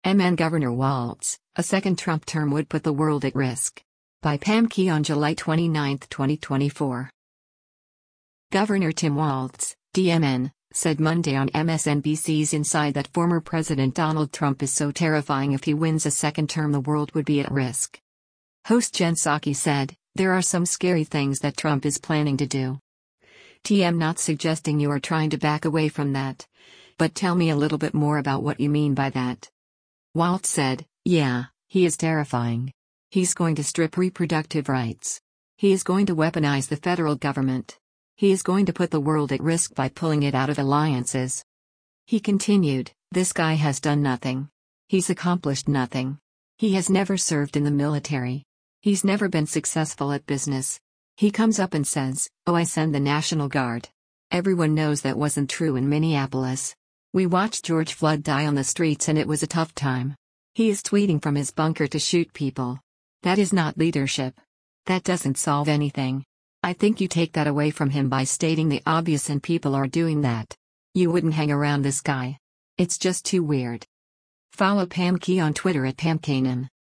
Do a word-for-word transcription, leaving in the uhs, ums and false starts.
M N Governor Walz, a second Trump term would put the world at risk. By Pam Key on July twenty-ninth, twenty twenty-four. Governor Tim Walz, D M N, said Monday on M S N B C's Inside that former President Donald Trump is so terrifying if he wins a second term the world would be at risk. Host Jen Psaki said, "There are some scary things that Trump is planning to do. T M not suggesting you are trying to back away from that. But tell me a little bit more about what you mean by that." Walz said, "Yeah, he is terrifying. He's going to strip reproductive rights. He is going to weaponize the federal government. He is going to put the world at risk by pulling it out of alliances." He continued, "This guy has done nothing. He's accomplished nothing. He has never served in the military. He's never been successful at business. He comes up and says, 'Oh, I send the National Guard.' Everyone knows that wasn't true in Minneapolis. We watched George Floyd die on the streets and it was a tough time. He is tweeting from his bunker to shoot people. That is not leadership. That doesn't solve anything. I think you take that away from him by stating the obvious and people are doing that. You wouldn't hang around this guy. It's just too weird." Follow Pam Key on Twitter at Pam Kanan.